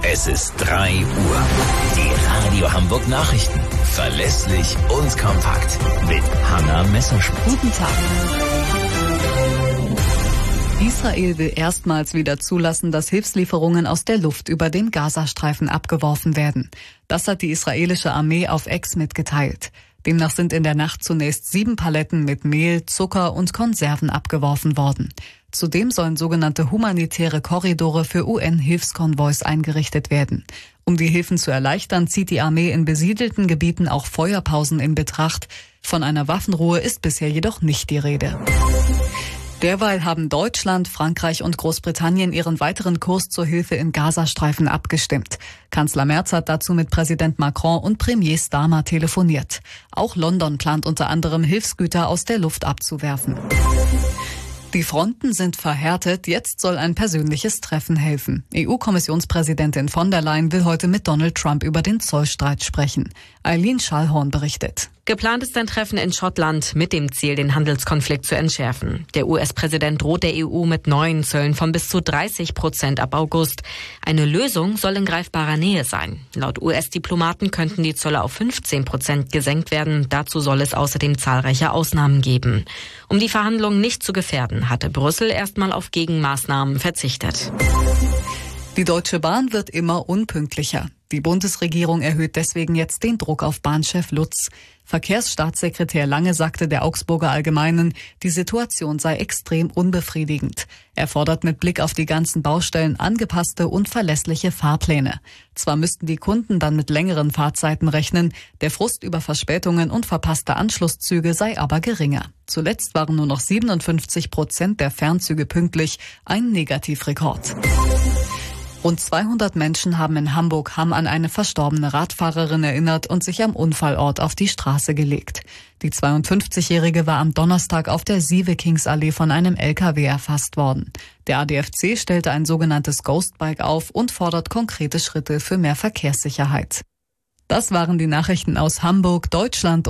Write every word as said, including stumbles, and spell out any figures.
Es ist drei Uhr. Die Radio Hamburg Nachrichten. Verlässlich und kompakt. Mit Hanna Messerschmidt. Guten Tag. Israel will erstmals wieder zulassen, dass Hilfslieferungen aus der Luft über den Gazastreifen abgeworfen werden. Das hat die israelische Armee auf X mitgeteilt. Demnach sind in der Nacht zunächst sieben Paletten mit Mehl, Zucker und Konserven abgeworfen worden. Zudem sollen sogenannte humanitäre Korridore für U N-Hilfskonvois eingerichtet werden. Um die Hilfen zu erleichtern, zieht die Armee in besiedelten Gebieten auch Feuerpausen in Betracht. Von einer Waffenruhe ist bisher jedoch nicht die Rede. Derweil haben Deutschland, Frankreich und Großbritannien ihren weiteren Kurs zur Hilfe im Gazastreifen abgestimmt. Kanzler Merz hat dazu mit Präsident Macron und Premier Starmer telefoniert. Auch London plant unter anderem Hilfsgüter aus der Luft abzuwerfen. Die Fronten sind verhärtet, jetzt soll ein persönliches Treffen helfen. E U-Kommissionspräsidentin von der Leyen will heute mit Donald Trump über den Zollstreit sprechen. Eileen Schallhorn berichtet. Geplant ist ein Treffen in Schottland mit dem Ziel, den Handelskonflikt zu entschärfen. Der U S-Präsident droht der E U mit neuen Zöllen von bis zu dreißig Prozent ab August. Eine Lösung soll in greifbarer Nähe sein. Laut U S-Diplomaten könnten die Zölle auf fünfzehn Prozent gesenkt werden. Dazu soll es außerdem zahlreiche Ausnahmen geben. Um die Verhandlungen nicht zu gefährden, hatte Brüssel erstmal auf Gegenmaßnahmen verzichtet. Die Deutsche Bahn wird immer unpünktlicher. Die Bundesregierung erhöht deswegen jetzt den Druck auf Bahnchef Lutz. Verkehrsstaatssekretär Lange sagte der Augsburger Allgemeinen, die Situation sei extrem unbefriedigend. Er fordert mit Blick auf die ganzen Baustellen angepasste und verlässliche Fahrpläne. Zwar müssten die Kunden dann mit längeren Fahrzeiten rechnen, der Frust über Verspätungen und verpasste Anschlusszüge sei aber geringer. Zuletzt waren nur noch siebenundfünfzig Prozent der Fernzüge pünktlich, ein Negativrekord. Rund zweihundert Menschen haben in Hamburg-Hamm an eine verstorbene Radfahrerin erinnert und sich am Unfallort auf die Straße gelegt. Die zweiundfünfzigjährige war am Donnerstag auf der Sievekingsallee von einem L K W erfasst worden. Der A D F C stellte ein sogenanntes Ghostbike auf und fordert konkrete Schritte für mehr Verkehrssicherheit. Das waren die Nachrichten aus Hamburg, Deutschland